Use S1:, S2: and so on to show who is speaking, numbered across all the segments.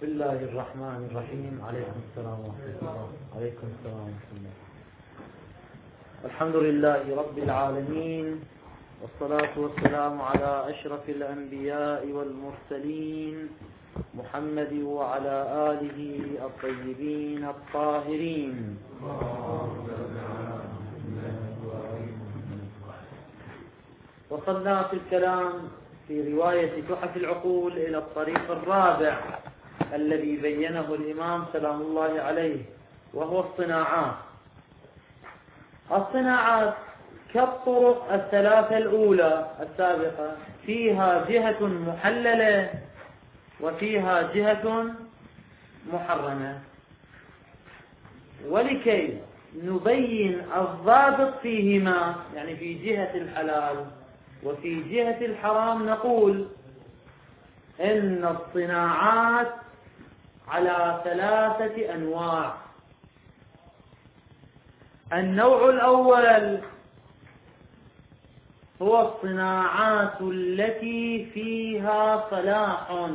S1: الله الرحمن الرحيم. عليكم السلام ورحمة الله. عليكم السلام ورحمة الله. الحمد لله رب العالمين، والصلاة والسلام على أشرف الأنبياء والمرسلين محمد وعلى آله الطيبين الطاهرين. وصلنا في الكلام في رواية تحف العقول إلى الطريق الرابع الذي بينه الإمام سلام الله عليه، وهو الصناعات. الصناعات كالطرق الثلاثة الأولى السابقة، فيها جهة محللة وفيها جهة محرمة. ولكي نبين الضابط فيهما، يعني في جهة الحلال وفي جهة الحرام، نقول إن الصناعات على ثلاثة أنواع. النوع الأول هو الصناعات التي فيها صلاح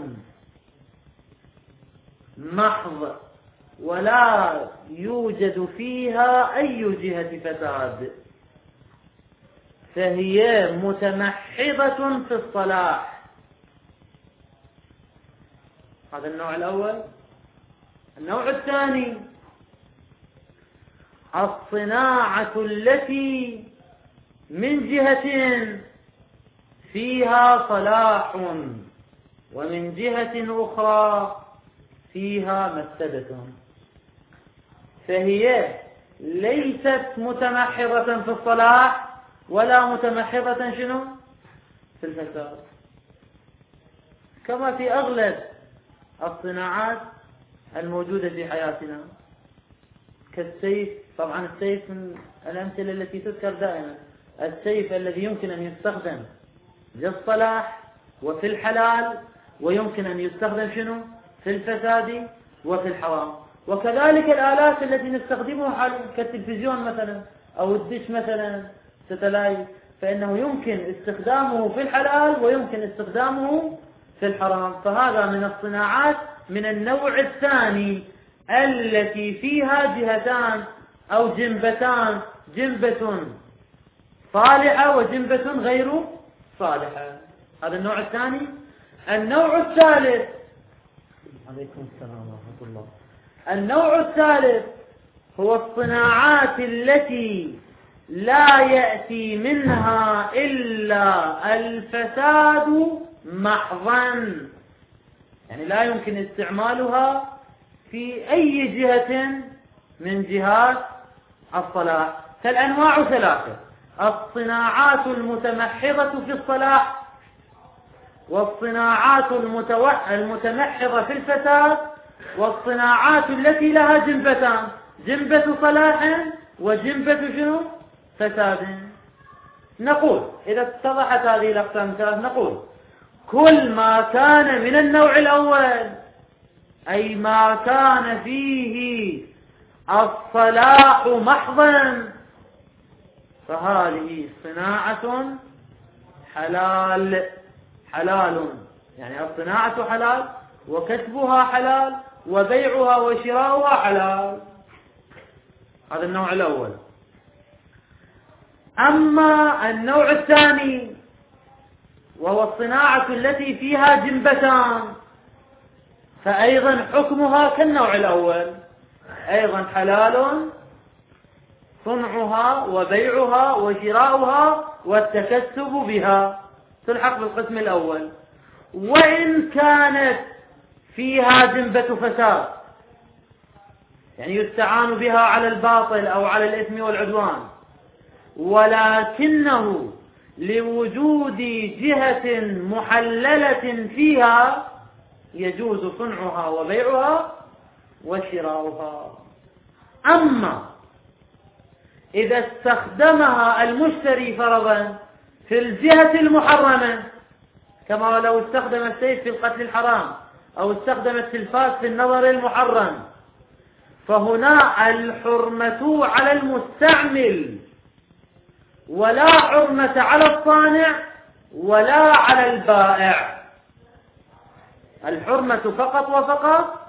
S1: محض ولا يوجد فيها أي جهة فساد، فهي متمحضة في الصلاح. هذا النوع الأول. النوع الثاني الصناعة التي من جهة فيها صلاح ومن جهة أخرى فيها مفسدة، فهي ليست متمحضة في الصلاح ولا متمحضة شنو في الفساد، كما في أغلب الصناعات الموجودة في حياتنا كالسيف. طبعا السيف من الأمثلة التي تذكر دائما. السيف الذي يمكن أن يستخدم للصلاح وفي الحلال، ويمكن أن يستخدم شنو في الفساد وفي الحرام. وكذلك الآلات التي نستخدمها كالتلفزيون مثلا أو الدش مثلا ستلايت، فإنه يمكن استخدامه في الحلال ويمكن استخدامه في الحرام. فهذا من الصناعات من النوع الثاني التي فيها جهتان أو جنبتان، جنبة صالحة وجنبة غير صالحة. هذا النوع الثاني. النوع الثالث، عليكم السلام ورحمة الله. النوع الثالث هو الصناعات التي لا يأتي منها إلا الفساد محضا، يعني لا يمكن استعمالها في أي جهة من جهات الصلاح. فالأنواع ثلاثة: الصناعات المتمحضة في الصلاح، والصناعات المتمحضة في الفساد، والصناعات التي لها جنبتان، جنبة صلاح وجنبة شنو فساد. نقول إذا اتضحت هذه الأقسام الثلاث، نقول كل ما كان من النوع الأول، أي ما كان فيه الصلاح محضا، فهذه صناعة حلال. يعني الصناعة حلال، وكسبها حلال، وبيعها وشراؤها حلال. هذا النوع الأول. أما النوع الثاني وهو الصناعة التي فيها جنبتان، فأيضا حكمها كالنوع الأول، أيضا حلال صنعها وبيعها وشراؤها والتكسب بها، تلحق بالقسم الأول. وإن كانت فيها جنبة فساد، يعني يستعان بها على الباطل أو على الإثم والعدوان، ولكنه لوجود جهة محللة فيها يجوز صنعها وبيعها وشراؤها. أما إذا استخدمها المشتري فرضا في الجهة المحرمة، كما لو استخدم السيف في القتل الحرام أو استخدم التلفاز في النظر المحرم، فهنا الحرمة على المستعمل ولا حرمة على الصانع ولا على البائع. الحرمة فقط وفقط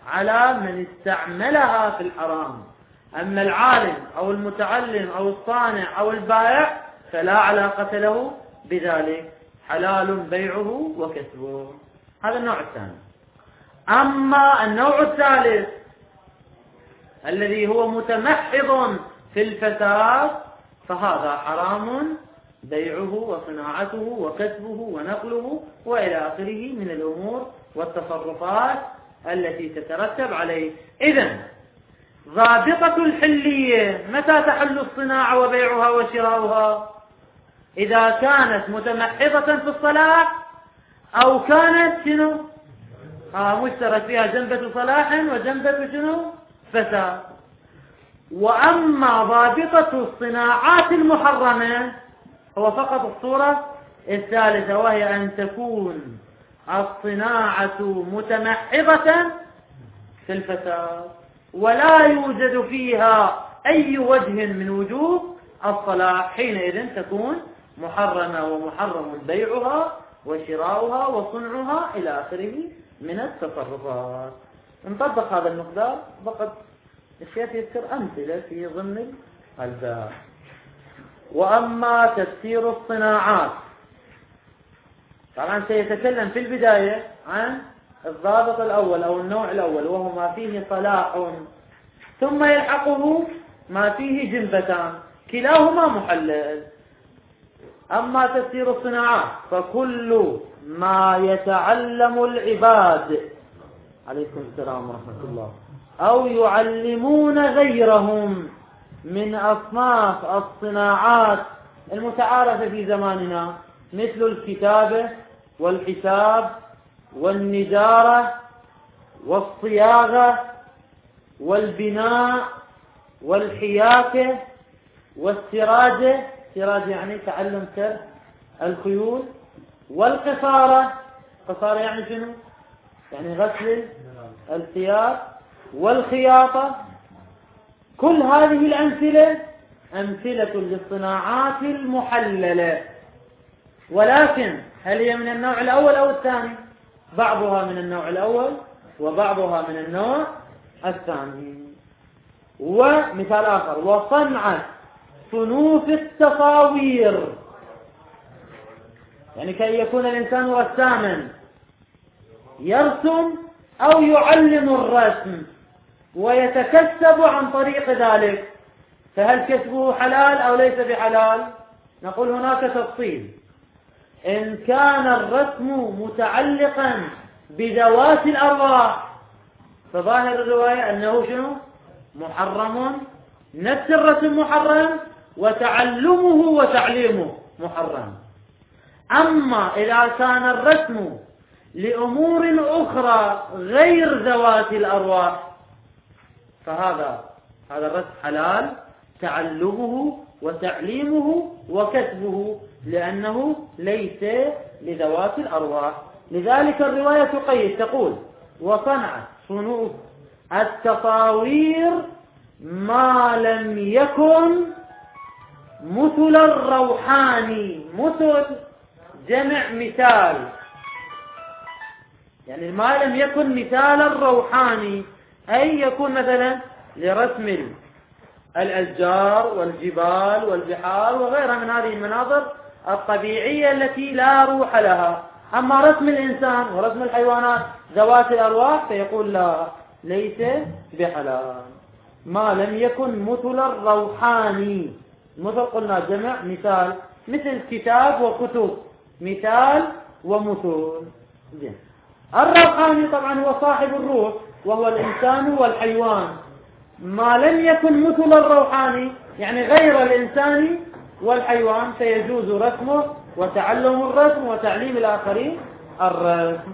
S1: على من استعملها في الحرام. أما العالم أو المتعلم أو الصانع أو البائع فلا علاقة له بذلك، حلال بيعه وكسبه. هذا النوع الثاني. أما النوع الثالث الذي هو متمحض في الفساد فهذا حرام بيعه وصناعته وكسبه ونقله وإلى آخره من الأمور والتصرفات التي تترتب عليه. إذن ضابطة الحلية متى تحل الصناعة وبيعها وشراؤها؟ إذا كانت متمحضة في الصلاح أو كانت شنو؟ مشترك فيها جنبة صلاح وجنبة شنو؟ فساد. وأما ضابطة الصناعات المحرمة هو فقط الصورة الثالثة، وهي أن تكون الصناعة متمحضة في الفساد ولا يوجد فيها أي وجه من وجوه الصلاح، حينئذ تكون محرمة ومحرم بيعها وشراؤها وصنعها إلى آخره من التصرفات. نطبق هذا المقدار، فقط الشيخ يذكر أمثلة في ضمن الباب. وأما تفسير الصناعات، طبعا سيتكلم في البداية عن الضابط الأول أو النوع الأول وهو ما فيه صلاح، ثم يلحقه ما فيه جنبتان كلاهما محلل. أما تفسير الصناعات فكل ما يتعلم العباد عليكم السلام ورحمة الله أو يعلمون غيرهم من أصناف الصناعات المتعارفة في زماننا، مثل الكتابة والحساب والنجارة والصياغة والبناء والحياكة والسراجة، سراجة يعني تعلم سر الخيول، والقصارة، قصارة يعني شنو؟ يعني غسل الثياب، والخياطة. كل هذه الأمثلة أمثلة للصناعات المحللة، ولكن هل هي من النوع الأول أو الثاني؟ بعضها من النوع الأول وبعضها من النوع الثاني. ومثال آخر: وصنعة صنوف التصاوير، يعني كي يكون الإنسان رساما يرسم أو يعلم الرسم ويتكسب عن طريق ذلك، فهل كسبه حلال أو ليس بحلال؟ نقول هناك تفصيل. إن كان الرسم متعلقا بذوات الأرواح فظاهر الرواية أنه شنو؟ محرم، نفس الرسم محرم وتعلمه وتعليمه محرم. أما إذا كان الرسم لأمور أخرى غير ذوات الأرواح فهذا الرسم حلال، تعلمه وتعليمه وكسبه، لأنه ليس لذوات الأرواح. لذلك الرواية تقيد تقول: وصنع صنوف التصاوير ما لم يكن مثل الروحاني. مثل جمع مثال، يعني ما لم يكن مثال الروحاني، أي يكون مثلا لرسم الأشجار والجبال والبحار وغيرها من هذه المناظر الطبيعية التي لا روح لها. أما رسم الإنسان ورسم الحيوانات ذوات الأرواح فيقول لا، ليس بحلال. ما لم يكن مثل الروحاني، مثل قلنا جمع مثال، مثل كتاب وكتب، مثال ومثل. الروحاني طبعا هو صاحب الروح وهو الإنسان والحيوان. ما لم يكن مثل الروحاني يعني غير الإنسان والحيوان فيجوز رسمه وتعلم الرسم وتعليم الآخرين الرسم.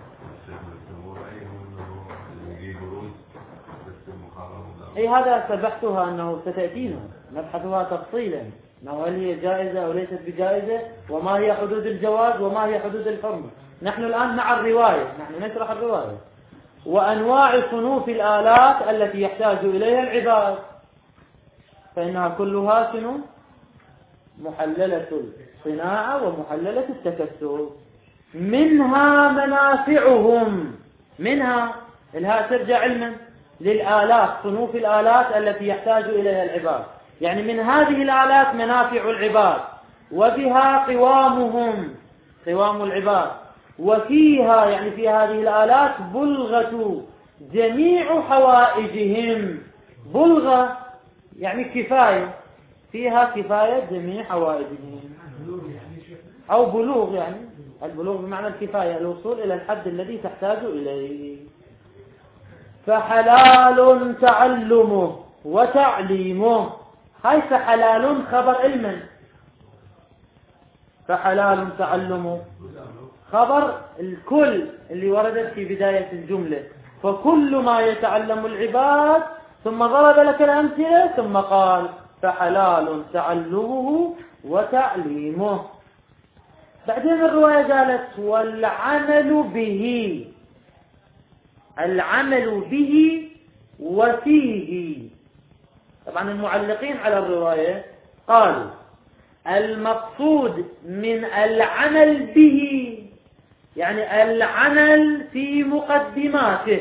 S1: أي هذا سبحتها أنه ستأتينا نبحثها تفصيلا، أنه هل هي جائزة أو ليست بجائزة، وما هي حدود الجواز وما هي حدود الحرمة. نحن الآن مع الرواية، نحن نشرح الرواية وأنواع صنوف الآلات التي يحتاج إليها العباد، فإنها كلها شنو؟ محللة الصناعة ومحللة التكسب. منها منافعهم، منها الهاء ترجع علما للآلات، صنوف الآلات التي يحتاج إليها العباد. يعني من هذه الآلات منافع العباد، وبها قوام العباد، وفيها يعني في هذه الآلات بلغة جميع حوائجهم. بلغة يعني كفاية، فيها كفاية جميع حوائجهم، أو بلوغ، يعني البلوغ بمعنى الكفاية، الوصول إلى الحد الذي تحتاج إليه. فحلال تعلمه وتعليمه. هاي فحلال خبر علما، فحلال تعلمه خبر الكل اللي وردت في بداية الجملة، فكل ما يتعلم العباد، ثم ضرب لك الأمثلة ثم قال فحلال تعلمه وتعليمه. بعدين الرواية قالت والعمل به، العمل به وفيه. طبعا المعلقين على الرواية قالوا المقصود من العمل به يعني العمل في مقدماته،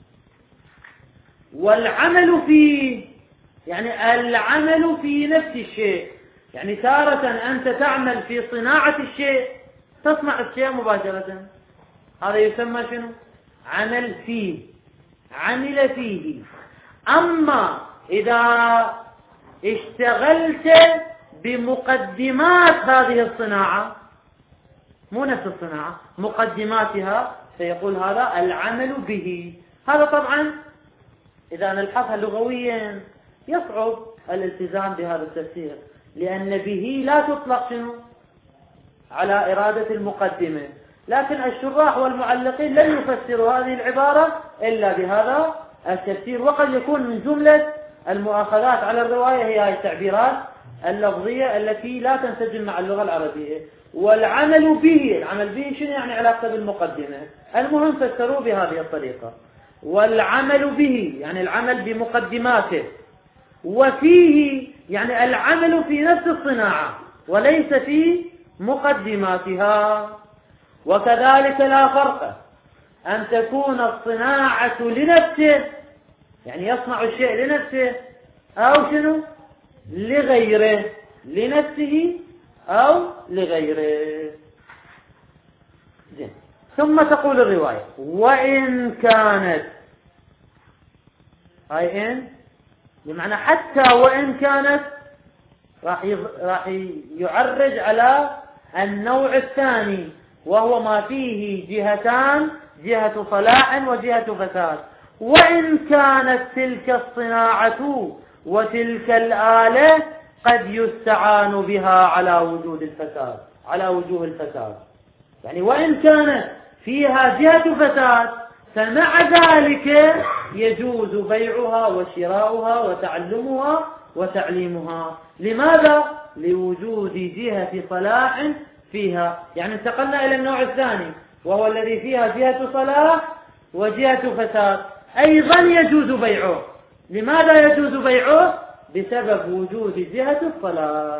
S1: والعمل فيه يعني العمل في نفس الشيء. يعني تارة أنت تعمل في صناعة الشيء، تصنع الشيء مباشرة، هذا يسمى شنو؟ عمل فيه، عمل فيه. أما إذا اشتغلت بمقدمات هذه الصناعة، مو نفس الصناعة، مقدماتها، سيقول هذا العمل به. هذا طبعا إذا نلحظها لغويا يصعب الالتزام بهذا التفسير، لأن به لا تطلق شنو؟ على إرادة المقدمة. لكن الشراح والمعلقين لن يفسروا هذه العبارة إلا بهذا التفسير، وقد يكون من جملة المؤاخذات على الرواية هي التعبيرات اللفظية التي لا تنسجم مع اللغة العربية. والعمل به، العمل به شنو يعني علاقة بالمقدمة؟ المهم فسروا بهذه الطريقة. والعمل به يعني العمل بمقدماته، وفيه يعني العمل في نفس الصناعة وليس في مقدماتها. وكذلك لا فرق أن تكون الصناعة لنفسه، يعني يصنع الشيء لنفسه، أو شنو؟ لغيره، لنفسه أو لغيره. ثم تقول الرواية وإن كانت، هاي إن بمعنى حتى وإن كانت، راح يعرج على النوع الثاني، وهو ما فيه جهتان، جهة صلاح وجهة فساد. وإن كانت تلك الصناعة وتلك الآلة قد يستعان بها على وجود الفساد، على وجوه الفساد. يعني وإن كانت فيها جهة فساد، فمع ذلك يجوز بيعها وشراؤها وتعلمها وتعليمها. لماذا؟ لوجود جهة صلاح فيها. يعني انتقلنا إلى النوع الثاني، وهو الذي فيها جهة صلاح وجهة فساد، أيضا يجوز بيعه. لماذا يجوز بيعه؟ بسبب وجود جهة الصلاح.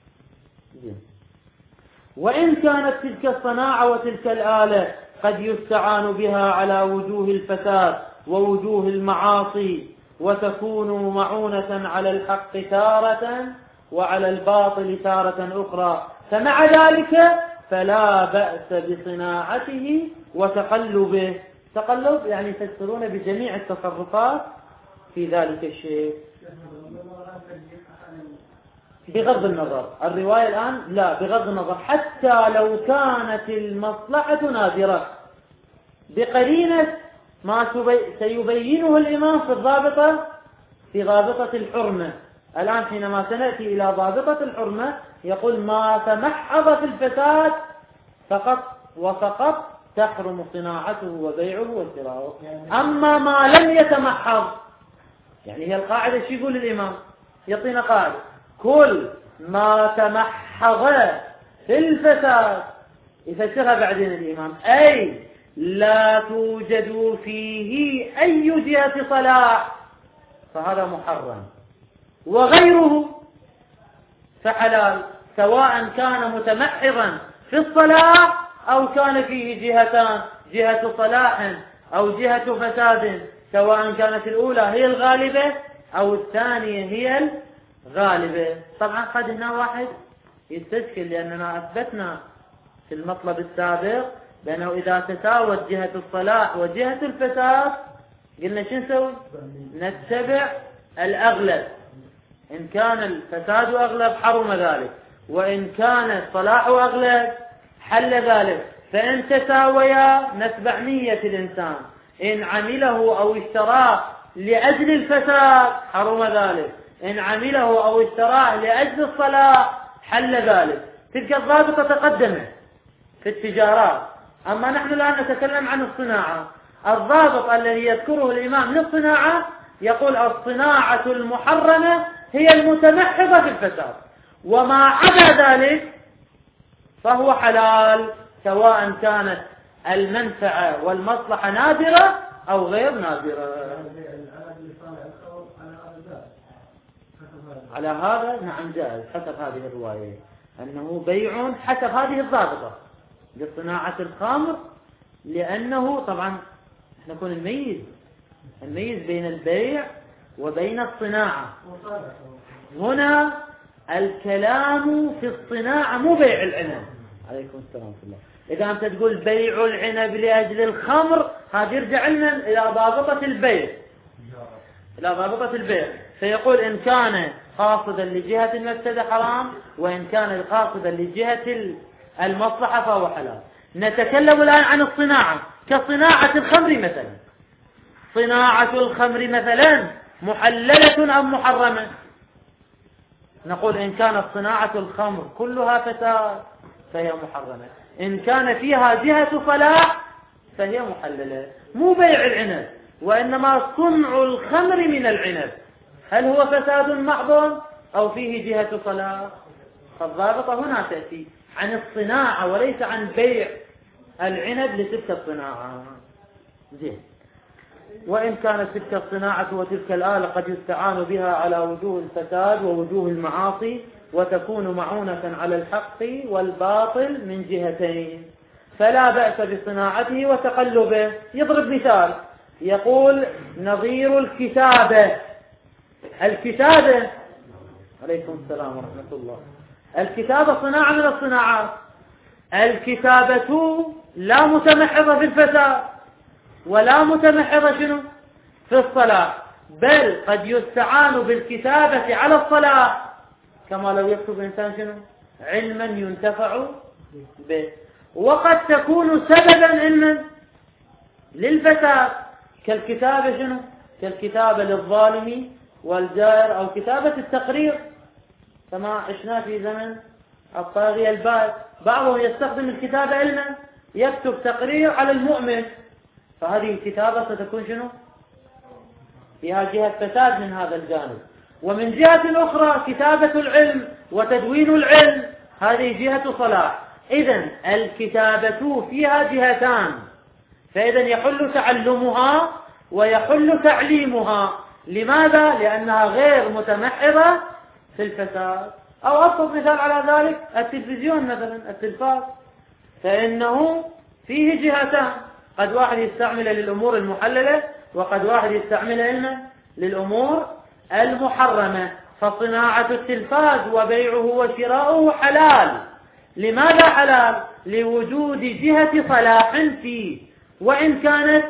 S1: وإن كانت تلك الصناعة وتلك الآلة قد يستعان بها على وجوه الفساد ووجوه المعاصي، وتكون معونة على الحق تارة وعلى الباطل تارة أخرى، فمع ذلك فلا بأس بصناعته وتقلبه. تقلب يعني يفسرون بجميع التصرفات في ذلك الشيء بغض النظر. الرواية الآن لا، بغض النظر، حتى لو كانت المصلحة نادرة، بقرينة ما سيبينه الإمام في الضابطة، في ضابطة الحرمة. الآن حينما سنأتي إلى ضابطة الحرمة يقول ما تمحض في الفساد فقط وفقط تحرم صناعته وبيعه وشراؤه. أما ما لم يتمحض، يعني هي القاعدة شو يقول الإمام؟ يعطينا قاعدة: كل ما تمحض في الفساد، يفسرها بعدين الإمام، أي لا توجد فيه أي جهة صلاح فهذا محرم، وغيره فحلال، سواء كان متمحضا في الصلاح أو كان فيه جهتان، جهة صلاح أو جهة فساد، سواء كانت الأولى هي الغالبة أو الثانية هي الغالبة. طبعا قد هنا واحد يستشكل، لأننا أثبتنا في المطلب السابق بأنه إذا تساوت جهة الصلاح وجهة الفساد قلنا شو نسوي؟ نتبع الأغلب. إن كان الفساد أغلب حرم ذلك، وإن كان الصلاح أغلب حل ذلك. فإن تساويا نتبع نية الإنسان، إن عمله أو اشتراه لأجل الفساد حرم ذلك، إن عمله أو اشتراه لأجل الصلاح حل ذلك. تلك الضابطة تقدمت في التجارات. أما نحن الآن نتكلم عن الصناعة. الضابط الذي يذكره الإمام للصناعة يقول الصناعة المحرمة هي المتمحضة في الفساد، وما عدا ذلك فهو حلال، سواء كانت المنفعة والمصلحة نادرة أو غير نادرة. على هذا نعم جائز حسب هذه الرواية، أنه بيع حسب هذه الضابطة لصناعة الخمر، لأنه طبعا نكون نميز بين البيع وبين الصناعة. هنا الكلام في الصناعة مو بيع العنب. عليكم السلام ورحمة الله. إذا أنت تقول بيع العنب لأجل الخمر، هذا يرجع لنا إلى ضابطة البيع، فيقول إن كان قاصدا لجهة المفسدة حرام، وإن كان قاصدا لجهة المصلحة فهو حلال. نتكلم الآن عن الصناعة، كصناعة الخمر مثلا. صناعة الخمر مثلا محللة أم محرمة؟ نقول إن كانت صناعة الخمر كلها فساد فهي محرمة، إن كان فيها جهة صلاح فهي محللة. مو بيع العنب، وإنما صنع الخمر من العنب، هل هو فساد محض أو فيه جهة صلاح؟ فالضابطة هنا تأتي عن الصناعة وليس عن بيع العنب لتلك الصناعة. زين. وإن كانت تلك الصناعة وتلك الآلة قد يستعان بها على وجوه الفساد ووجوه المعاصي، وتكون معونة على الحق والباطل من جهتين، فلا بأس بصناعته وتقلبه. يضرب مثال يقول نظير الكتابة. عليكم السلام ورحمة الله. الكتابة صناعة من الصناعات. الكتابة لا متمحضة في الفساد ولا متمحضة في الصلاة، بل قد يستعان بالكتابة على الصلاة، كما لو يكتب إنسان علما ينتفع به، وقد تكون سببا للفساد، كالكتابة كالكتابة للظالم والجائر، أو كتابة التقرير كما عشنا في زمن الطاغية البائد. بعضهم يستخدم الكتابة علما، يكتب تقرير على المؤمن، فهذه الكتابة ستكون فيها جهة فساد من هذا الجانب. ومن جهة أخرى كتابة العلم وتدوين العلم، هذه جهة صلاح. إذن الكتابة فيها جهتان، فإذن يحل تعلمها ويحل تعليمها. لماذا؟ لأنها غير متمحضة في الفساد. أو أبسط مثال على ذلك التلفزيون مثلا، التلفاز، فإنه فيه جهتان، قد واحد يستعمل للأمور المحللة، وقد واحد يستعمل للأمور المحرمة. فصناعة التلفاز وبيعه وشراؤه حلال. لماذا حلال؟ لوجود جهة صلاح فيه، وإن كانت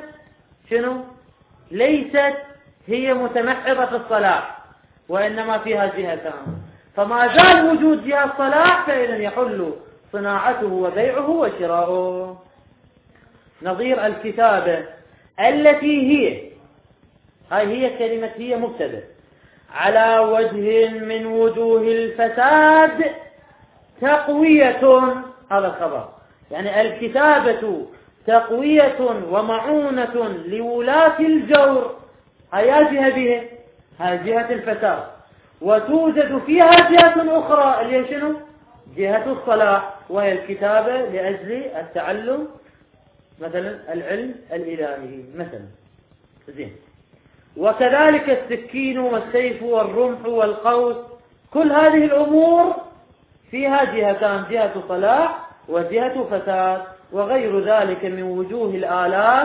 S1: ليست هي متمحضة في الصلاح، وإنما فيها جهتان. فما زال وجود جهة صلاح، فإذا يحل صناعته وبيعه وشراؤه. نظير الكتابة التي هي كلمة هي مبتدأ على وجه من وجوه الفساد تقوية، هذا الخبر، يعني الكتابة تقوية ومعونة لولاة الجور، هيا جهة به، هاي جهة الفساد. وتوجد فيها جهة أخرى اللي هي جهة الصلاح، وهي الكتابة لأجل التعلم، مثلا العلم الإلهي مثلا. زين. وكذلك السكين والسيف والرمح والقوس، كل هذه الأمور فيها جهتان، جهة صلاح وجهة فساد، وغير ذلك من وجوه الآلات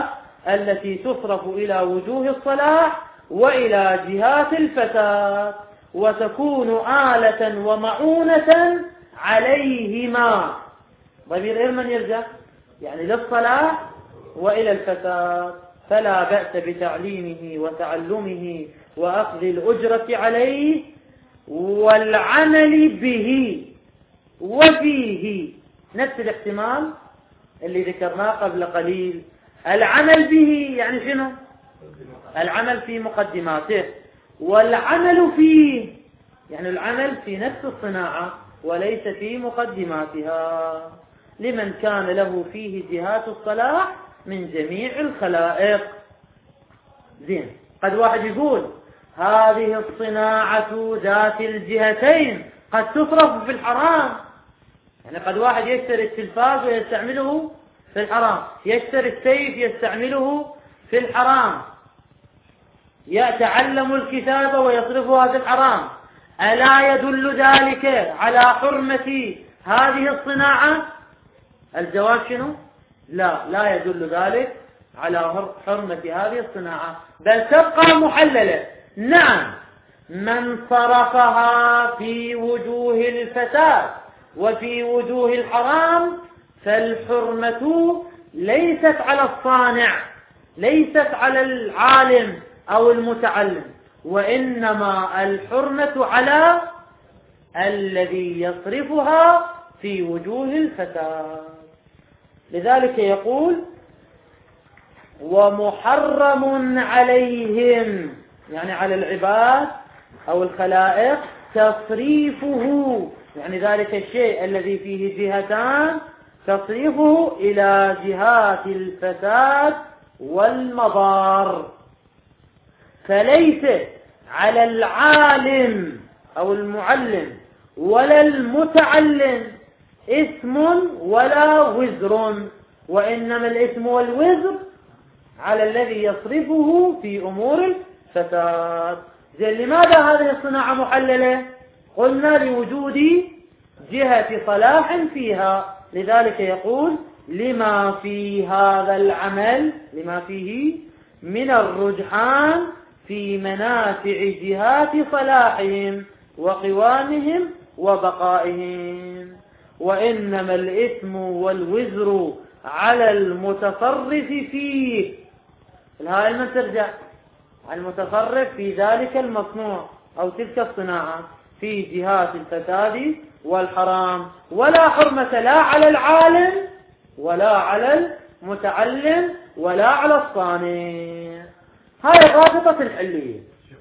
S1: التي تصرف إلى وجوه الصلاح وإلى جهات الفساد، وتكون آلة ومعونة عليهما. ضمير إرمن يرجع يعني للصلاح وإلى الفساد، فلا بأس بتعليمه وتعلمه وأخذ الأجرة عليه والعمل به وفيه. نفس الاحتمال اللي ذكرناه قبل قليل. العمل به يعني شنو؟ العمل في مقدماته، والعمل فيه يعني العمل في نفس الصناعة وليس في مقدماتها، لمن كان له فيه جهات الصلاح من جميع الخلائق. زين، قد واحد يقول هذه الصناعة ذات الجهتين قد تصرف في الحرام. يعني قد واحد يشتري التلفاز ويستعمله في الحرام، يشتري السيف يستعمله في الحرام، يتعلم الكتابة ويصرفها في الحرام. ألا يدل ذلك على حرمة هذه الصناعة؟ الجواب شنو؟ لا يدل ذلك على حرمة هذه الصناعة، بل تبقى محللة. نعم، من صرفها في وجوه الفساد وفي وجوه الحرام فالحرمة ليست على الصانع، ليست على العالم أو المتعلم، وإنما الحرمة على الذي يصرفها في وجوه الفساد. لذلك يقول ومحرم عليهم، يعني على العباد أو الخلائق، تصريفه، يعني ذلك الشيء الذي فيه جهتان تصريفه إلى جهات الفساد والمضار. فليس على العالم أو المعلم ولا المتعلم إثم ولا وزر، وإنما الإثم والوزر على الذي يصرفه في أمور الفساد. لماذا هذه الصناعة محللة؟ قلنا لوجود جهة صلاح فيها. لذلك يقول لما في هذا العمل، لما فيه من الرجحان في منافع جهات صلاحهم وقوامهم وبقائهم، وإنما الإثم والوزر على المتصرف فيه. الهاء من ترجع المتصرف في ذلك المصنوع أو تلك الصناعة في جهات الفساد والحرام، ولا حرمة لا على العالم ولا على المتعلم ولا على الصانع. هاي رابطة الحلية.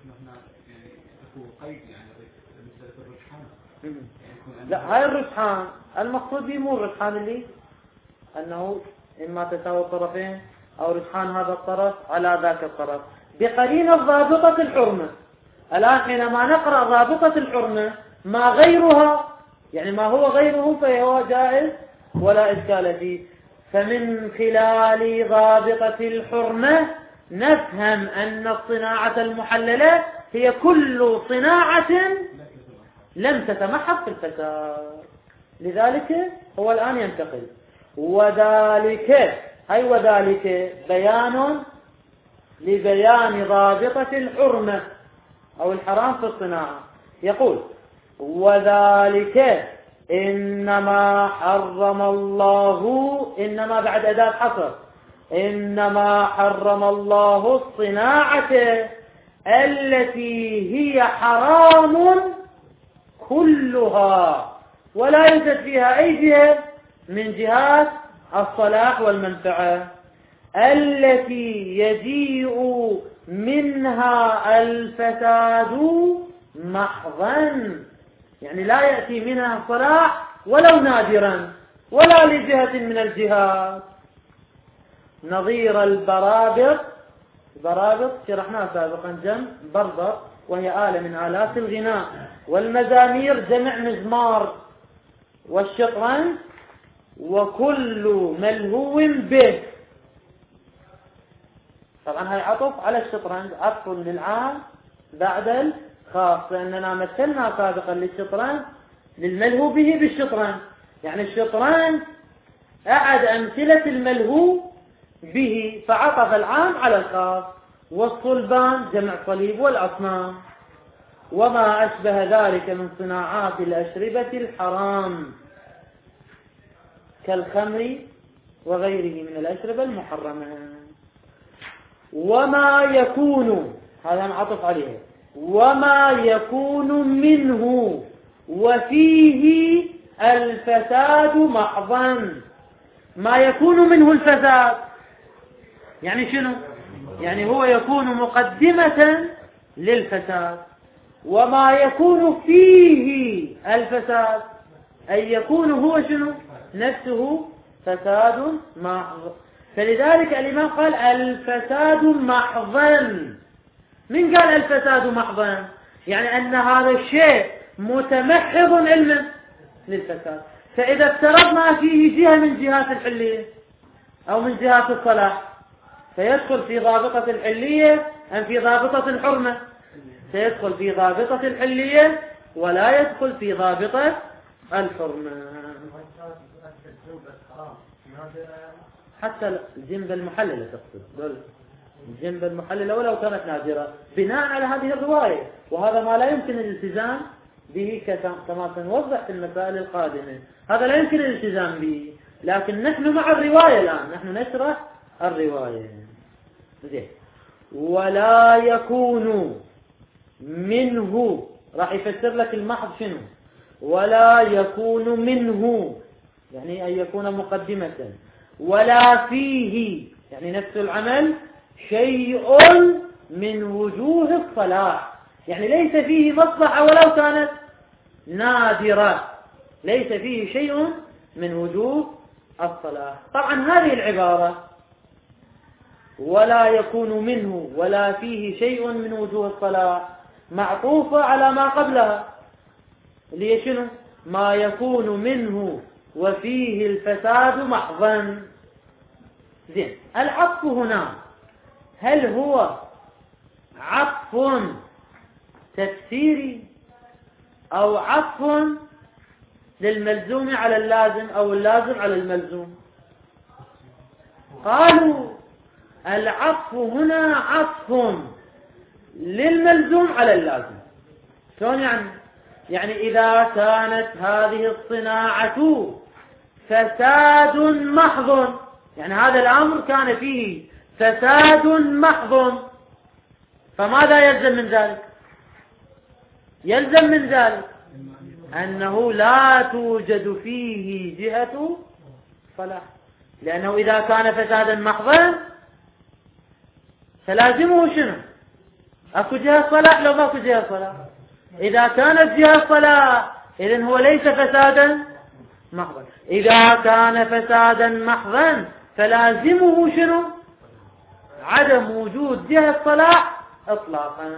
S1: لا، هاي الرجحان المقصود به مو الرجحان اللي أنه إما تساوي الطرفين أو رجحان هذا الطرف على ذاك الطرف بقرينة ضابطة الحرمة. الآن حينما نقرأ ضابطة الحرمة ما غيرها، يعني ما هو غيره فهو جائز ولا إشكال فيه. فمن خلال ضابطة الحرمة نفهم أن الصناعة المحللة هي كل صناعة لم تتمحض في الفساد. لذلك هو الآن ينتقل وذلك بيان لبيان ضابطة الحرمة أو الحرام في الصناعة. يقول وذلك إنما حرم الله، إنما بعد أداة حصر، إنما حرم الله الصناعة التي هي حرام كلها ولا يوجد فيها أي جهة من جهات الصلاح والمنفعة، التي يجيء منها الفساد محضا، يعني لا يأتي منها الصلاح ولو نادرا ولا لجهة من الجهات. نظير البرابط شرحناها سابقا، جمع بربط وهي آلة من آلات الغناء، والمزامير جمع مزمار، والشطرنج وكل ملهو به. طبعا هاي عطف على الشطرنج، عطف للعام بعد الخاص، لأننا مثلنا سابقا للشطرنج للملهو به بالشطرنج. يعني الشطرنج أحد أمثلة الملهو به، فعطف العام على الخاص. والصلبان جمع صليب والأصنام، وما أشبه ذلك من صناعات الأشربة الحرام كالخمر وغيره من الأشربة المحرمة. وما يكون، هذا نعطف عليه، وما يكون منه وفيه الفساد محضا. ما يكون منه الفساد يعني شنو؟ يعني هو يكون مقدمة للفساد. وما يكون فيه الفساد أي يكون هو شنو؟ نفسه فساد محض. فلذلك الإمام قال الفساد محضا. من قال الفساد محضا؟ يعني أن هذا الشيء متمحض علما للفساد. فإذا افترضنا فيه جهة من جهات الحلية أو من جهات الصلاح، سيدخل في ضابطة الحلية أم في ضابطة الحرمة؟ سيدخل في ضابطة الحلية ولا يدخل في ضابطة الحرمة. حتى الجنب المحللة تقصد الجنب المحللة ولو كانت نادرة بناء على هذه الرواية، وهذا ما لا يمكن الالتزام به كما سنوضح في المسائل القادمة. هذا لا يمكن الالتزام به، لكن نحن مع الرواية الآن، نحن نشرح الرواية. زين. ولا يكون منه، راح يفسر لك المحض شنو. ولا يكون منه يعني أن يكون مقدمة، ولا فيه يعني نفس العمل شيء من وجوه الصلاح، يعني ليس فيه مصلحة ولو كانت نادرة، ليس فيه شيء من وجوه الصلاح. طبعا هذه العبارة ولا يكون منه ولا فيه شيء من وجوه الصلاح معطوفة على ما قبلها اللي هي شنو؟ ما يكون منه وفيه الفساد محضا. زين. العطف هنا هل هو عطف تفسيري أو عطف للملزوم على اللازم أو اللازم على الملزوم؟ قالوا العطف هنا عطف للملزوم على اللازم. شلون يعني؟ يعني إذا كانت هذه الصناعة فساد محض، يعني هذا الأمر كان فيه فساد محض، فماذا يلزم من ذلك؟ يلزم من ذلك أنه لا توجد فيه جهة صلاح، لأنه إذا كان فسادا محضا فلازمه شنو؟ أكو جهة صلاح لو ما أكو جهة صلاح. إذا كانت جهة صلاح إذن هو ليس فسادا محضا. إذا كان فسادا محضا فلازمه شنو؟ عدم وجود جهة صلاح إطلاقا.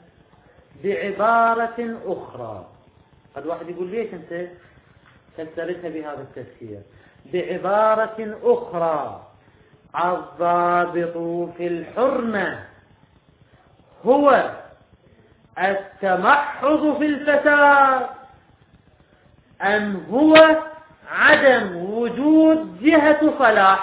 S1: بعبارة أخرى، قد واحد يقول ليش أنت فسرتها بهذا التفسير؟ بعبارة أخرى، الضابط في الحرمة هو التمحض في الفساد أم هو عدم وجود جهة صلاح؟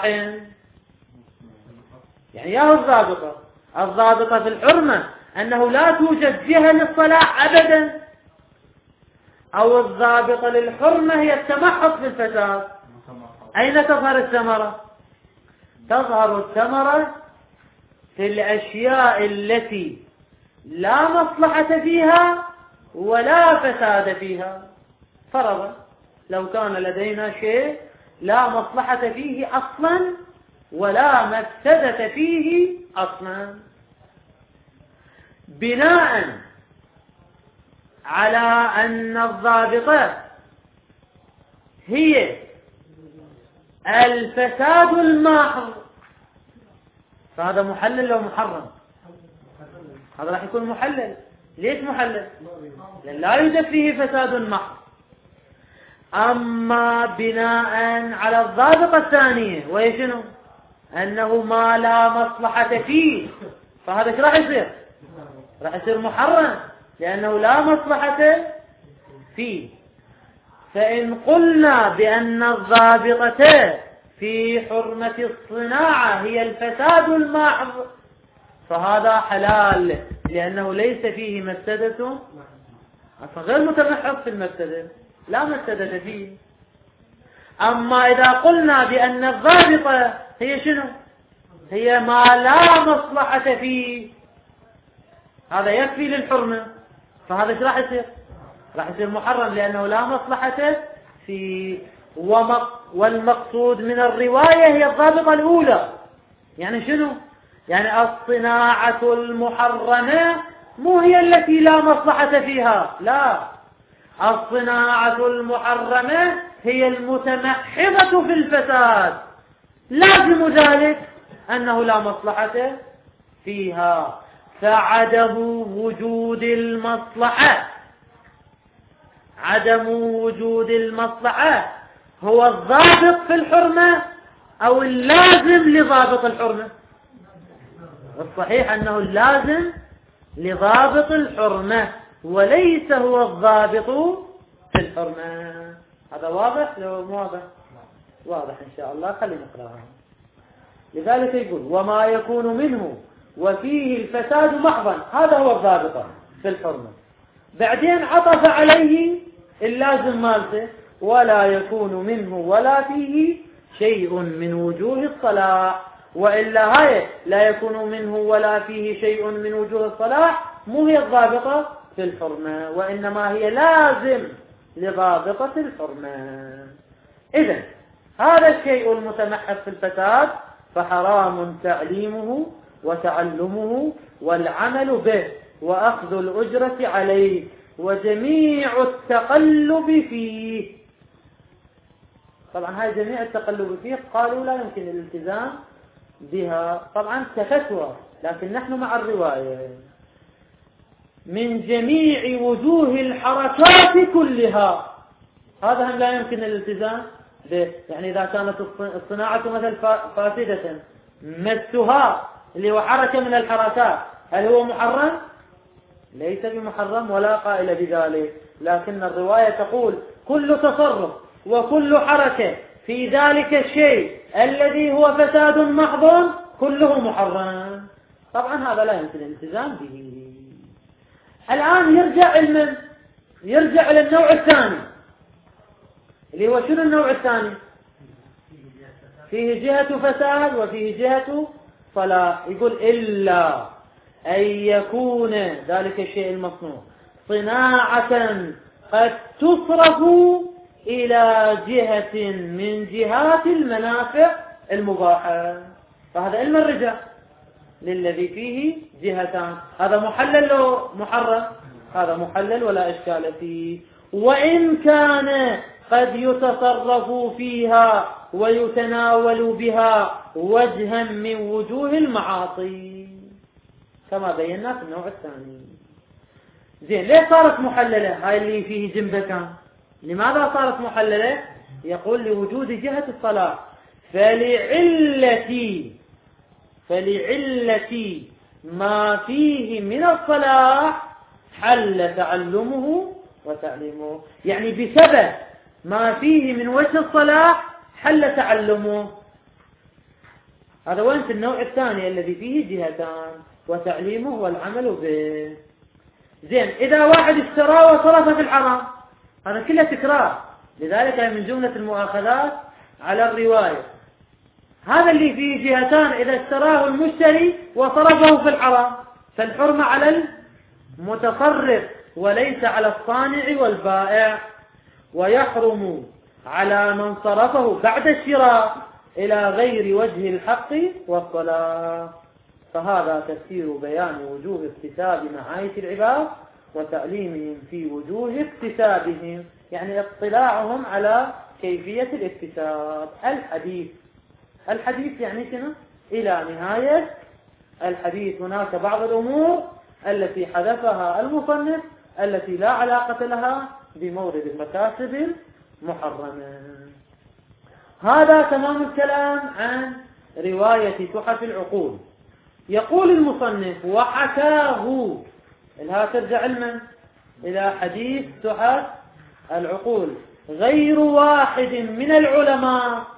S1: يعني يا الضابطة في الحرمة أنه لا توجد جهة للصلاح أبدا، أو الضابطة للحرمة هي التمحض في الفساد. أين تظهر الثمرة؟ تظهر الثمرة في الأشياء التي لا مصلحة فيها ولا فساد فيها. فرضا لو كان لدينا شيء لا مصلحة فيه أصلا ولا مفسدة فيه أصلا، بناء على أن الضابطة هي الفساد الماحض، فهذا محلل أو محرم؟ هذا راح يكون محلل. ليش محلل؟ لأن لا يوجد فيه فساد محض. أما بناء على الضابطة الثانية وهي شنو؟ أنه ما لا مصلحة فيه، فهذا ايش راح يصير؟ راح يصير محرم لأنه لا مصلحة فيه. فإن قلنا بأن الضابطة في حرمة الصناعة هي الفساد المحض فهذا حلال لأنه ليس فيه مفسدة أصلا غير متمحض في المفسدة لا مفسدة فيه. أما إذا قلنا بأن الضابطة هي شنو؟ هي ما لا مصلحة فيه هذا يكفي للحرمة فهذا ايش راح يصير؟ راح يصير محرم لأنه لا مصلحة فيه. والمقصود من الرواية هي الضابطة الأولى. يعني شنو؟ يعني الصناعة المحرمة مو هي التي لا مصلحة فيها لا الصناعة المحرمة هي المتمحضة في الفساد لازم ذلك أنه لا مصلحة فيها فعدم وجود المصلحة هو الضابط في الحرمة أو اللازم لضابط الحرمة. الصحيح أنه اللازم لضابط الحرمة وليس هو الضابط في الحرمة. هذا واضح لو مو واضح؟ واضح إن شاء الله. خلينا نقرأها. لذلك يقول وما يكون منه وفيه الفساد محضا هذا هو الضابط في الحرمة. بعدين عطف عليه اللازم مالته ولا يكون منه ولا فيه شيء من وجوه الصلاح وإلا هاي لا يكون منه ولا فيه شيء من وجوه الصلاح مو هي الضابطة في الحرمة وإنما هي لازم لضابطة الحرمة. إذن هذا الشيء المتمحض في الفساد فحرام تعليمه وتعلمه والعمل به وأخذ الأجرة عليه وجميع التقلب فيه. طبعا هاي جميع التقلب فيه قالوا لا يمكن الالتزام بها طبعا كفتوى لكن نحن مع الرواية من جميع وجوه الحركات كلها هذا هم لا يمكن الالتزام به. يعني إذا كانت الصناعة مثل فاسدة مسها اللي هو حركة من الحركات هل هو محرم؟ ليس بمحرم ولا قائل بذلك لكن الرواية تقول كل تصرف وكل حركة في ذلك الشيء الذي هو فساد محض كله محرم. طبعا هذا لا يمكن الالتزام به. الآن يرجع إلى النوع الثاني اللي هو شنو النوع الثاني؟ فيه جهة فساد وفيه جهة صلاح. يقول إلا أن يكون ذلك الشيء المصنوع صناعة قد تصرف إلى جهة من جهات المنافع المباحة فهذا علم الرجع للذي فيه جهتان. هذا محلل لو محرم؟ هذا محلل ولا إشكال فيه. وإن كان قد يتصرف فيها ويتناول بها وجها من وجوه المعاصي كما بينا في النوع الثاني. زين ليه صارت محللة هاي اللي فيه جنبتان؟ لماذا صارت محللة؟ يقول لوجود جهة الصلاة فلعلة ما فيه من الصلاح حل تعلمه وتعليمه. يعني بسبب ما فيه من وجه الصلاح حل تعلمه. هذا وين في النوع الثاني الذي فيه جهتان وتعليمه والعمل به. زين إذا واحد اشترى وصرف في الحرام هذا كله تكرار لذلك من جملة المؤاخذات على الرواية هذا اللي فيه جهتان إذا اشتراه المشتري وصرفه في الحرام فالحرمة على المتصرف وليس على الصانع والبائع ويحرم على من صرفه بعد الشراء إلى غير وجه الحق والصلاة. فهذا تفسير بيان وجوه اكتساب معايش العباد وتعليمهم في وجوه اكتسابهم يعني اطلاعهم على كيفية الاكتساب. الحديث يعني شنو؟ إلى نهاية الحديث هناك بعض الأمور التي حذفها المصنف التي لا علاقة لها بمورد المكاسب المحرمة. هذا تمام الكلام عن رواية تحف العقول. يقول المصنف وحكاه الها ترجع علما إلى حديث تحف العقول غير واحد من العلماء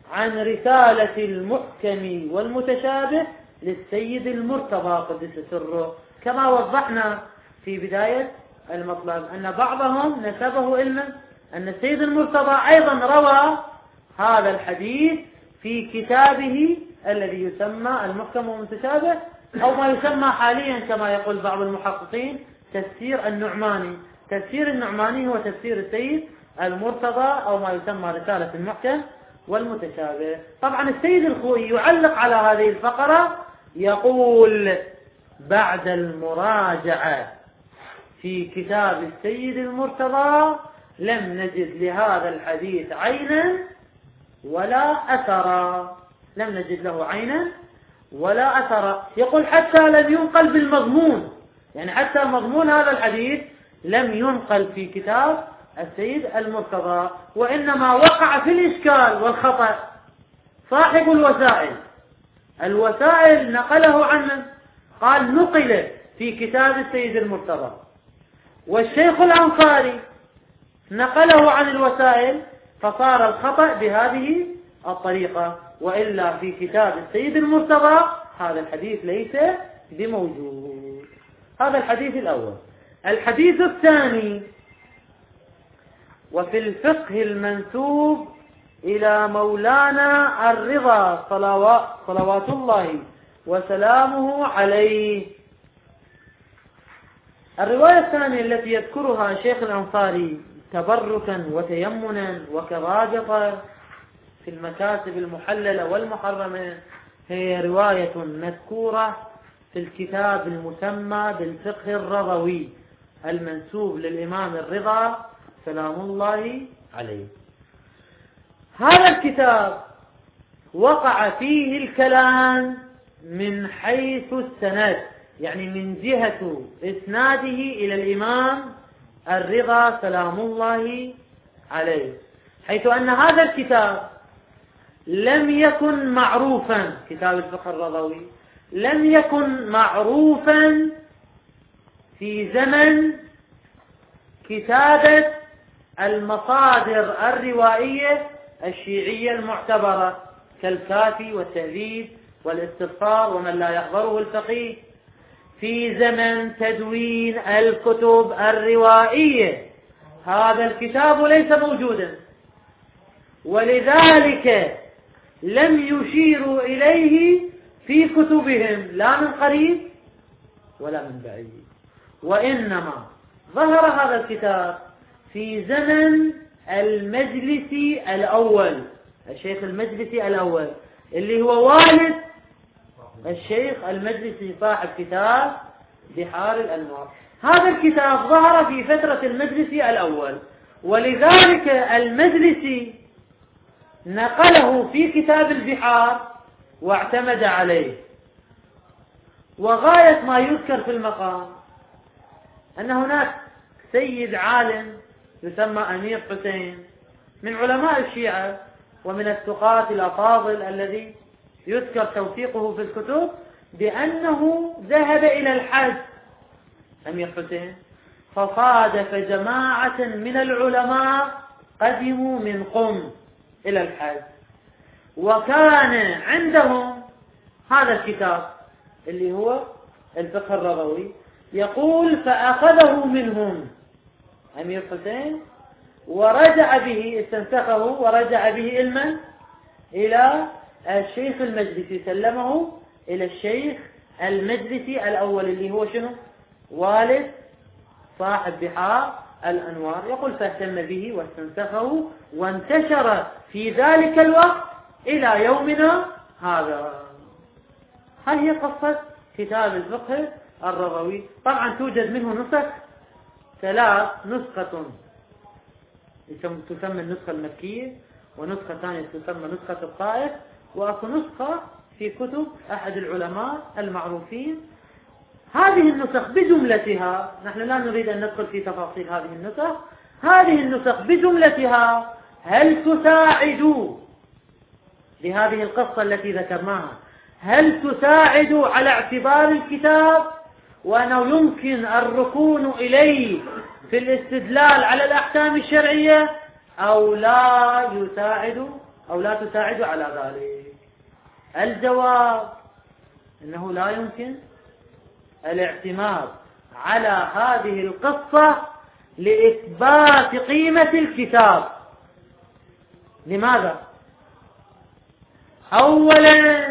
S1: عن رسالة المحكم والمتشابه للسيد المرتضى قدس سره، كما وضحنا في بداية المطلب أن بعضهم نسبه علما أن السيد المرتضى أيضا روى هذا الحديث في كتابه الذي يسمى المحكم والمتشابه، أو ما يسمى حاليا كما يقول بعض المحققين تفسير النعماني. تفسير النعماني هو تفسير السيد المرتضى، أو ما يسمى رسالة المحكم والمتشابه. طبعا السيد الخوئي يعلق على هذه الفقرة يقول: بعد المراجعة في كتاب السيد المرتضى لم نجد لهذا الحديث عينا ولا أثرا. لم نجد له عينا ولا أثرا. يقول حتى لم ينقل بالمضمون، يعني حتى مضمون هذا الحديث لم ينقل في كتاب السيد المرتضى، وإنما وقع في الإشكال والخطأ صاحب الوسائل. الوسائل نقله عنه، قال نقل في كتاب السيد المرتضى، والشيخ الأنصاري نقله عن الوسائل، فصار الخطأ بهذه الطريقة. وإلا في كتاب السيد المرتضى هذا الحديث ليس بموجود. هذا الحديث الأول. الحديث الثاني: وفي الفقه المنسوب إلى مولانا الرضا صلوات الله وسلامه عليه. الرواية الثانية التي يذكرها شيخ الأنصاري تبركا وتيمنا وكرادة في المكاسب المحللة والمحرمة هي رواية مذكورة في الكتاب المسمى بالفقه الرضوي المنسوب للإمام الرضا سلام الله عليه. هذا الكتاب وقع فيه الكلام من حيث السند، يعني من جهة إسناده إلى الإمام الرضا سلام الله عليه، حيث أن هذا الكتاب لم يكن معروفا، كتاب الفقه الرضوي لم يكن معروفا في زمن كتابة المصادر الروائية الشيعية المعتبرة كالكافي والتهذيب والاستبصار ومن لا يحضره الفقيه. في زمن تدوين الكتب الروائية هذا الكتاب ليس موجودا، ولذلك لم يشيروا إليه في كتبهم لا من قريب ولا من بعيد، وإنما ظهر هذا الكتاب في زمن المجلسي الأول، الشيخ المجلسي الأول اللي هو والد الشيخ المجلسي صاحب كتاب بحار الأنوار. هذا الكتاب ظهر في فترة المجلسي الأول، ولذلك المجلسي نقله في كتاب البحار واعتمد عليه. وغاية ما يذكر في المقام أن هناك سيد عالم يسمى أمير حسين من علماء الشيعة ومن الثقات الأفاضل الذي يذكر توثيقه في الكتب بأنه ذهب إلى الحج أمير حسين، فصادف جماعة من العلماء قدموا من قم إلى الحج، وكان عندهم هذا الكتاب اللي هو الفقه الرضوي. يقول فأخذه منهم أمير حسين ورجع به، استنسخه ورجع به علما إلى الشيخ المجلسي، سلمه إلى الشيخ المجلسي الأول اللي هو شنو؟ والد صاحب بحار الأنوار. يقول فاهتم به واستنسخه وانتشر في ذلك الوقت إلى يومنا هذا. هل هي قصة كتاب الفقه الرضوي؟ طبعا توجد منه نسخ ثلاث: نسخة تسمى النسخة المكية، ونسخة ثانية تسمى نسخة الطائف، وأكو نسخة في كتب أحد العلماء المعروفين. هذه النسخ بجملتها، نحن لا نريد أن ندخل في تفاصيل هذه النسخ، هذه النسخ بجملتها هل تساعد لهذه القصة التي ذكرناها؟ هل تساعد على اعتبار الكتاب وأنه يمكن الركون إليه في الاستدلال على الأحكام الشرعية، أو لا يساعد أو لا تساعد على ذلك؟ الجواب أنه لا يمكن الاعتماد على هذه القصة لإثبات قيمة الكتاب. لماذا؟ أولا،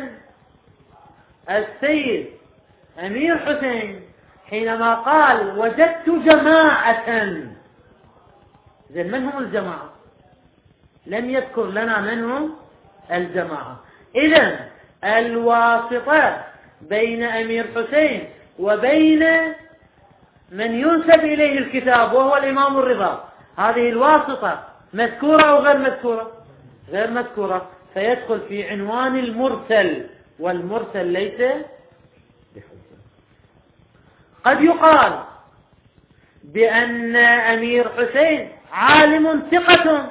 S1: السيد أمير حسين حينما قال وجدت جماعة، زين من هم الجماعة؟ لم يذكر لنا من هم الجماعة. إذن الواسطة بين أمير حسين وبين من ينسب إليه الكتاب وهو الإمام الرضا، هذه الواسطة مذكورة أو غير مذكورة؟ غير مذكورة، فيدخل في عنوان المرسل، والمرسل ليس بحجة. قد يقال بأن أمير حسين عالم ثقة،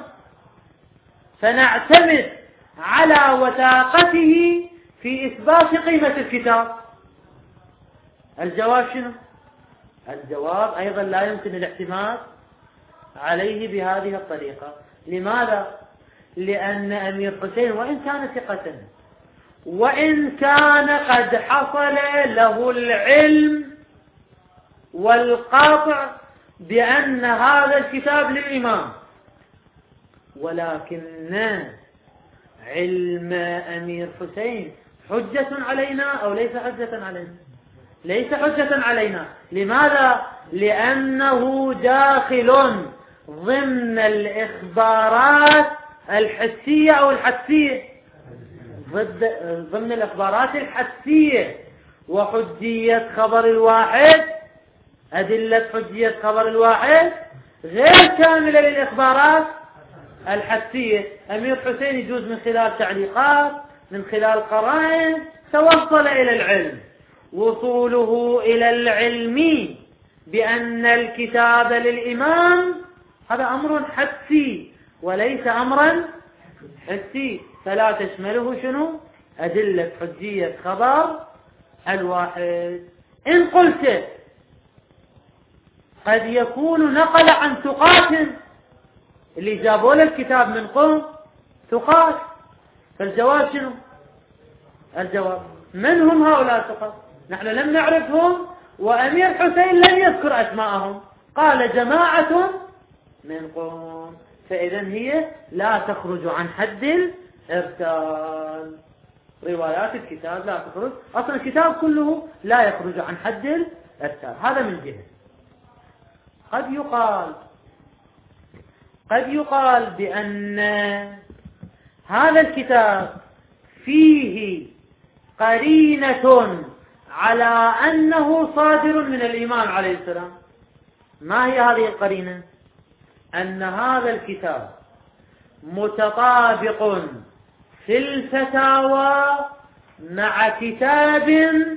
S1: فنعتمد على وثاقته في إثبات قيمة الكتاب. الجواب شنو؟ الجواب أيضا لا يمكن الاعتماد عليه بهذه الطريقة. لماذا؟ لأن أمير حسين وإن كان ثقة، وإن كان قد حصل له العلم والقاطع بأن هذا الكتاب للإمام، ولكن علم أمير حسين حجة علينا أو ليس حجة علينا؟ ليس حجة علينا. لماذا؟ لأنه داخل ضمن الإخبارات الحسية أو الحدسية، ضمن الإخبارات الحدسية. وحجية خبر الواحد، أدلة حجية خبر الواحد غير كاملة للإخبارات الحدسية. أمير حسين يجوز من خلال تعليقات، من خلال قرائن توصل إلى العلم. وصوله إلى العلم بأن الكتاب للإمام هذا أمر حدسي وليس أمرا حسي، فلا تشمله شنو؟ أدلة حجية خبر الواحد. إن قلت قد يكون نقل عن ثقات، اللي جابوا له الكتاب من قوم ثقات، فالجواب شنو؟ الجواب من هم هؤلاء الثقات؟ نحن لم نعرفهم، وأمير حسين لم يذكر أسماءهم، قال جماعة من قوم، فإذا هي لا تخرج عن حد الإرسال. روايات الكتاب لا تخرج، أصلا الكتاب كله لا يخرج عن حد الإرسال. هذا من جهة. قد يقال بأن هذا الكتاب فيه قرينة على أنه صادر من الإمام عليه السلام. ما هي هذه القرينة؟ أن هذا الكتاب متطابق في الفتاوى مع كتاب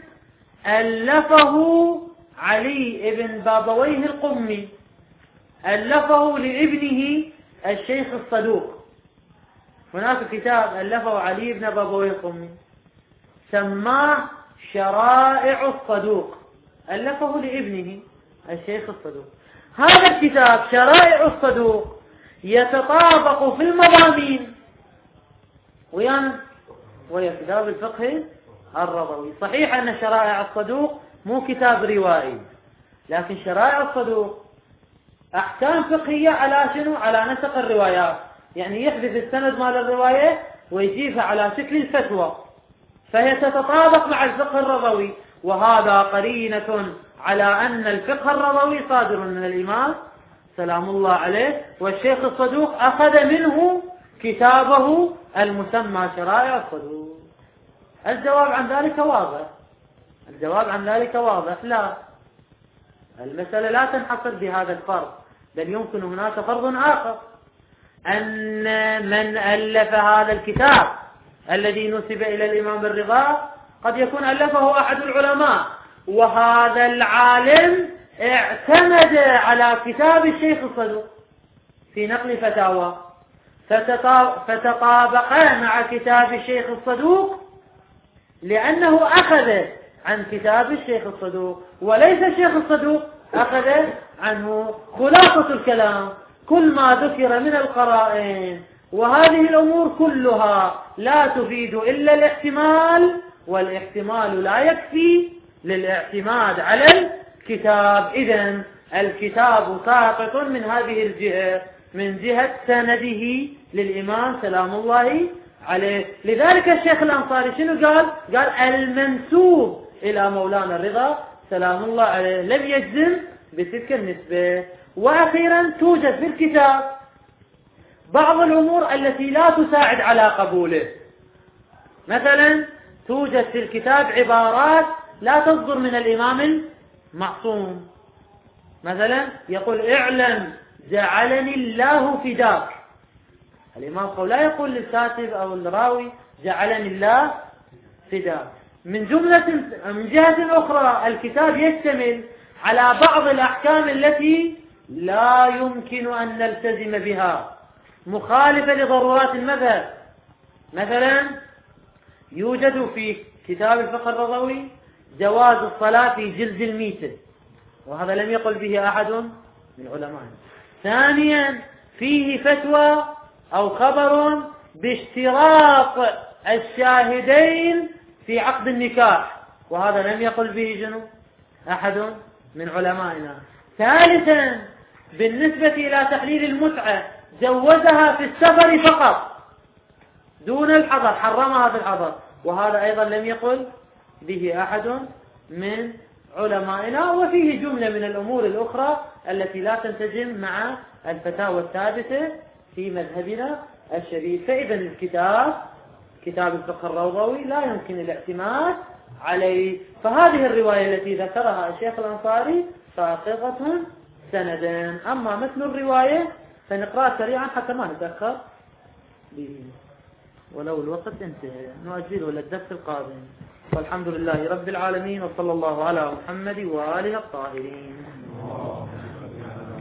S1: ألفه علي بن بابويه القمي، ألفه لابنه الشيخ الصدوق. هناك كتاب ألفه علي بن بابويه القمي سماه شرائع الصدوق، ألفه لابنه الشيخ الصدوق. هذا الكتاب شرائع الصدوق يتطابق في المضامين ويا كتاب الفقه الرضوي. صحيح أن شرائع الصدوق مو كتاب روائي، لكن شرائع الصدوق أحكام فقهية على شنو؟ على نسق الروايات، يعني يحذف السند مال الرواية ويجيبها على شكل الفتوى، فهي تتطابق مع الفقه الرضوي. وهذا قرينة على أن الفقه الرضوي صادر من الإمام سلام الله عليه، والشيخ الصدوق أخذ منه كتابه المسمى شرائع الصدوق. الجواب عن ذلك واضح. الجواب عن ذلك واضح. لا، المسألة لا تنحصر بهذا الفرض، بل يمكن هناك فرض آخر، أن من ألف هذا الكتاب الذي نسب إلى الإمام الرضا قد يكون ألفه أحد العلماء، وهذا العالم اعتمد على كتاب الشيخ الصدوق في نقل فتاوى، فتطابق مع كتاب الشيخ الصدوق لأنه أخذ عن كتاب الشيخ الصدوق، وليس الشيخ الصدوق أخذ عنه. خلاصة الكلام: كل ما ذكر من القرائن وهذه الأمور كلها لا تفيد إلا الاحتمال، والاحتمال لا يكفي للاعتماد على الكتاب. إذن الكتاب ساقط من هذه الجهة، من جهة سنده للإمام سلام الله عليه. لذلك الشيخ الأنصاري شنو قال؟ قال المنسوب إلى مولانا الرضا سلام الله عليه لم يجزم بتلك النسبة. وأخيرا توجد في الكتاب بعض الأمور التي لا تساعد على قبوله. مثلا توجد في الكتاب عبارات لا تصدر من الإمام المعصوم. مثلا يقول اعلم جعلني الله فداك. الإمام لا يقول للكاتب أو الراوي جعلني الله فداك. من جهة أخرى الكتاب يشتمل على بعض الأحكام التي لا يمكن أن نلتزم بها، مخالفة لضرورات المذهب. مثلا يوجد في كتاب الفقه الرضوي جواز الصلاة في جلد الميتة، وهذا لم يقل به أحد من علمائنا. ثانيا فيه فتوى أو خبر باشتراط الشاهدين في عقد النكاح، وهذا لم يقل به أحد من علمائنا. ثالثا بالنسبة إلى تحليل المتعة جوزها في السفر فقط دون الحضر، حرمها في الحضر، وهذا أيضا لم يقل به أحد من علمائنا. وفيه جملة من الأمور الأخرى التي لا تنسجم مع الفتاوى الثابتة في مذهبنا الشريف. فإذا كتاب الفقه الرضوي لا يمكن الاعتماد عليه. فهذه الرواية التي ذكرها الشيخ الأنصاري ساقطة سندا. أما مثل الرواية فنقرأ سريعا حتى ما نتأخر به، ولو الوقت انتهى نؤجله للدرس القادم. والحمد لله رب العالمين، وصلى الله على محمد وآله الطاهرين.